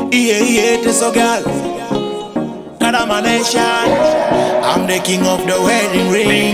Yeah, this a girl. God I'm a nation. I'm the king of the wedding ring.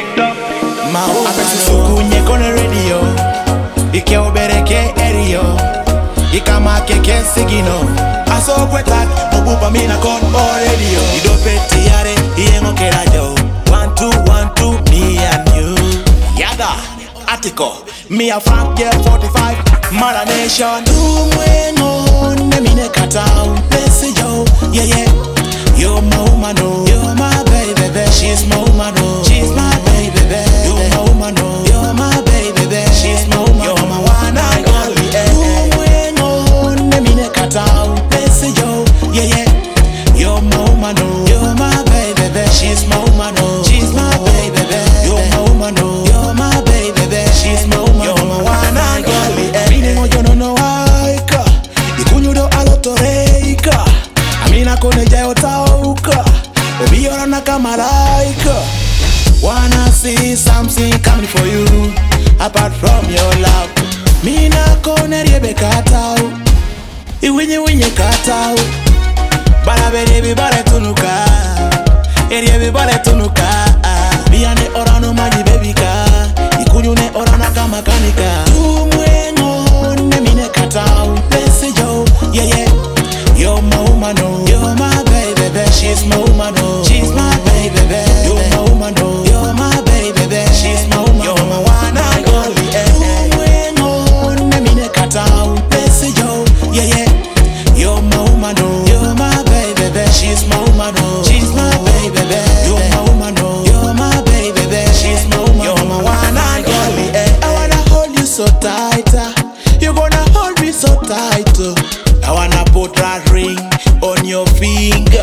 Sukunye kone radio. Ike obereke erio. Ikama keke sigino. Aso kwetak. Obupa mina kon o radio. Ido peti yare. Iengo kerajo. 1, 2, 1, 2. Me and you. Yada. Atiko. Me a Frank, yeah, 45. Mother nation. Tumwengo. Nemine katao. Bless yo. Yeah, yeah. You're my woman, oh. You're my baby, baby. She's my woman, oh. She's my baby, baby. You're my woman, oh. You're my baby, baby. She's my woman. You're my one and only. Tumwengo. Nemine katao. Bless yo. Yeah, yeah. You're my woman, oh. You're my baby, baby. She's my woman, oh. She's my baby, baby. You're my woman, oh. You're my baby, baby. She's my woman. You're my one and only. Minengo yo no no aika. Ikunyudo alotoreika. Amina kone jayo tauka. Obiora na kamalaika. Wanna see something coming for you apart from your love. Mina kone riebe katao. Iwinye katao. Bara berebi bare tunuka. Eriebe bare tunuka. Biane orano maji bebika. Ikunyune orana kama kanika. Tumwengo nemine katao. Bless yo, yeah yeah. You're my woman, oh. You're my baby, baby. She's my woman, oh. She's my baby, baby. You're my woman, oh. You're my baby, baby. She's my woman. You're my one and only. Tumwengo nemine katao. Bless yo, yeah yeah. You're my woman, oh. You're my baby, baby. She's my woman, oh. She's my baby, baby. You're my woman, oh. You're my baby, baby. She's my woman. You're my one and only. I wanna hold you so tight. You're gonna hold me so tight. I wanna put that ring on your finger.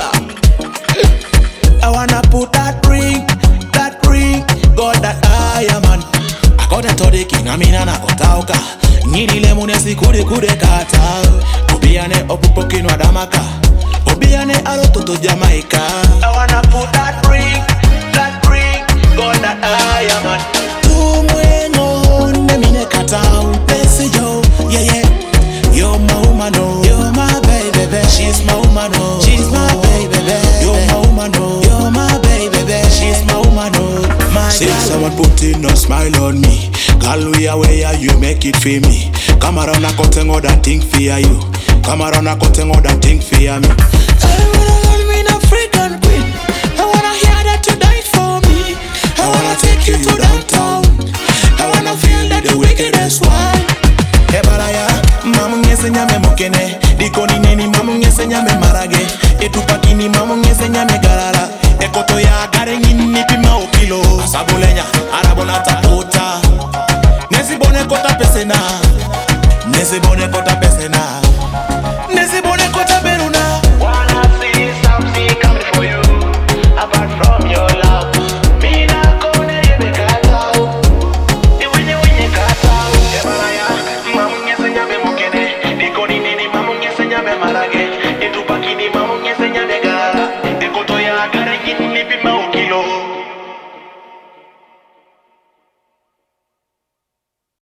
I wanna put that ring, God that I am man. I got a todeki na mina na kotauka. Nini lemune si kude kata. Obiane opupoki no adamaka. Obiane alototo Jamaica. I wanna put that ring, God that I am man. Tumwengo nemine katao. Bless yo, yeah yeah. You're my woman, oh. You're my baby, baby. She's my woman, oh. She's my baby, baby. You're my woman, oh. You're my baby, baby. She's my woman, oh. My see girl. Someone putting a smile on me. Girl, we are where you make it for me. Come around a cutting all that thing for you. Come around a cutting all that thing for me. I wanna hold me in African queen. I wanna hear that you died for me. I wanna take you to downtown. I wanna feel that the wickedest one. Hey, baraya. Mamu ngese nyame mokene. Dikoni neni mamu ngese nyame marage. Etupakini mamu ngese nyame garala. Ekoto ya gare ngini pima okilo. Asabulenya, arabona tapota.